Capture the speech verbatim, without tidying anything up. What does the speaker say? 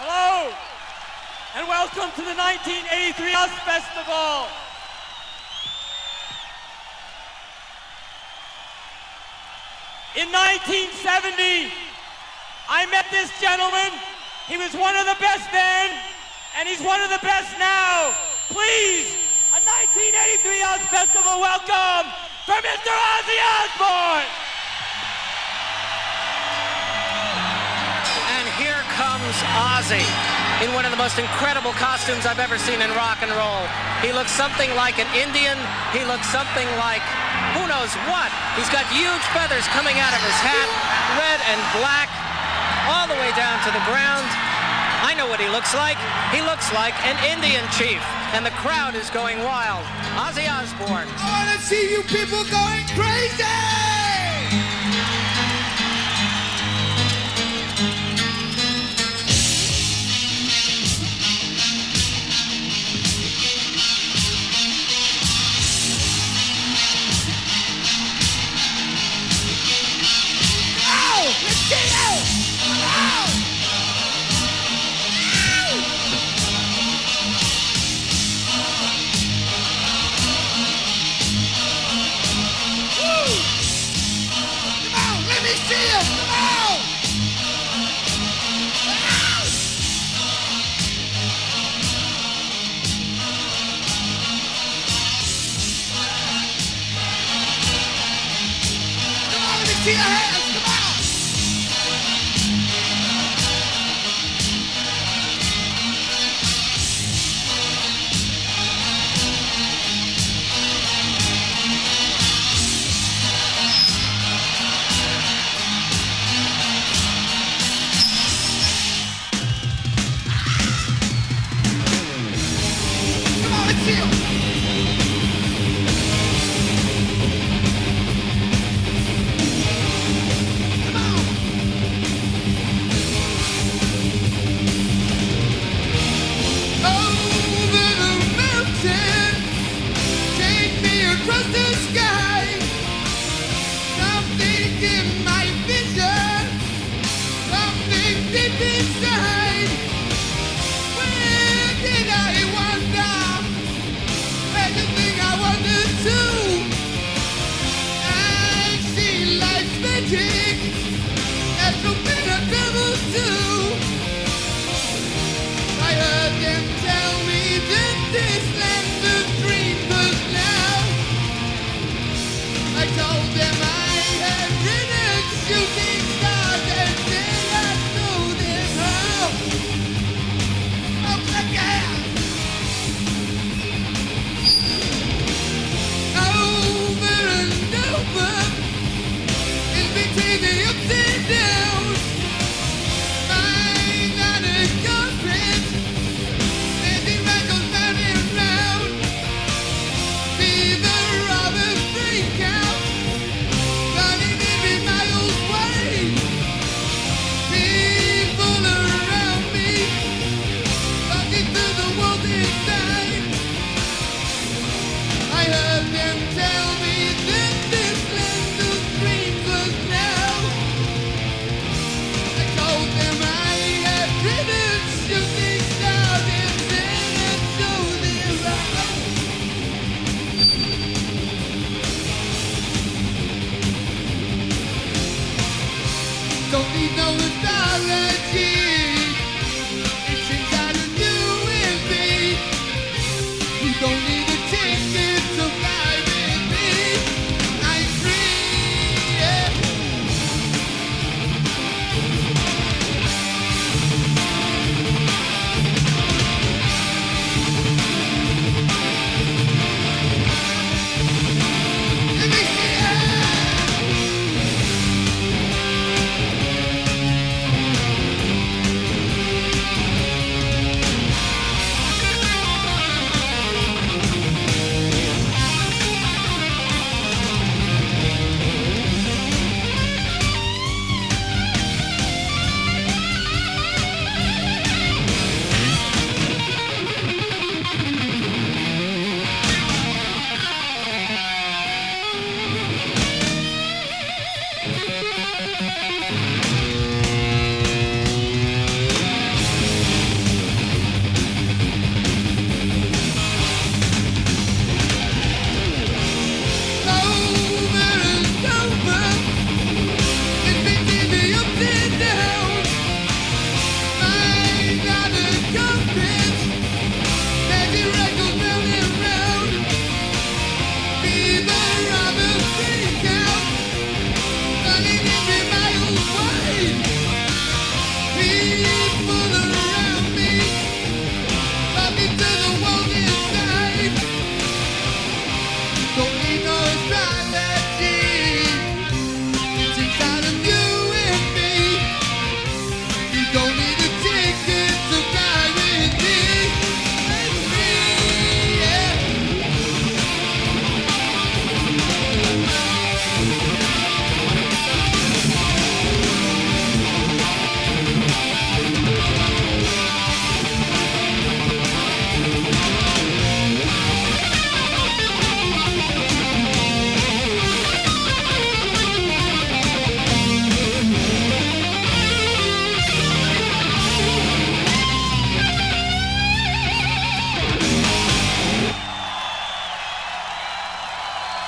Hello, and welcome to the nineteen eighty-three Oz Festival. In nineteen seventy, I met this gentleman. He was one of the best then, and he's one of the best now. Please, a nineteen eighty-three Oz Festival welcome for Mister Ozzy Osbourne. And here comes Ozzy in one of the most incredible costumes I've ever seen in rock and roll. He looks something like an Indian. He looks something like who knows what. He's got huge feathers coming out of his hat, red and black, all the way down to the ground. I know what he looks like. He looks like an Indian chief, and the crowd is going wild. Ozzy Osbourne. I want to see you people going crazy!